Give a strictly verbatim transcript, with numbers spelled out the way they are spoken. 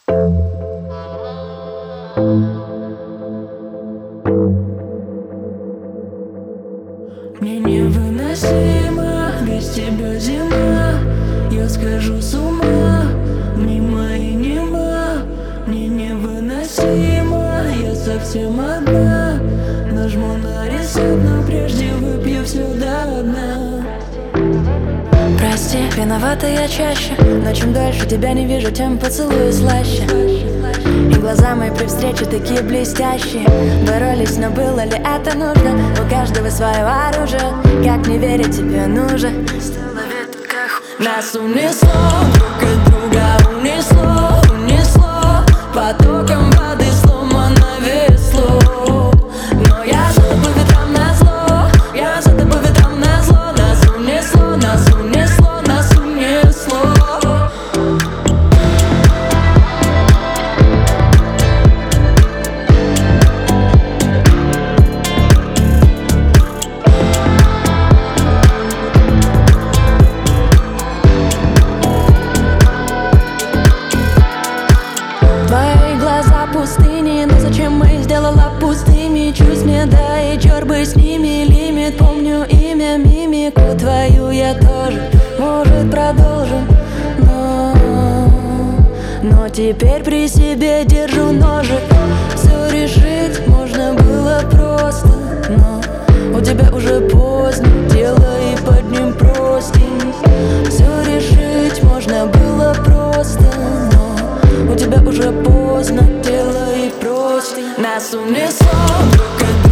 Мне невыносимо, без тебя зима. Я схожу с ума, мимо и нема. Мне невыносимо, я совсем одна. Нажму на ресет, но прежде выпью все до дна. Прости, виновата я чаще, но чем дольше тебя не вижу, тем поцелую слаще. И глаза мои при встрече такие блестящие. Боролись, но было ли это нужно? У каждого свое оружие, как не верить тебе нужно. Нас унесло, друг от друга унесло, унесло. Потоком воды сломано весло. Но я за тобой ветром назло, я за тобой ветром назло. Нас унесло, нас унесло, нас унесло. Твои глаза пустыни, но зачем мы сделала пустыми? Чувств мне дай, черт бы с ними, лимит. Помню имя, мимику твою я тоже, может, продолжим. Но, но теперь при себе держу ножик. Все решить можно было просто, но у тебя уже поздно, делай под ним простынь. Все решить можно было просто, но у тебя уже поздно, делай простынь. Нас унесло, друг от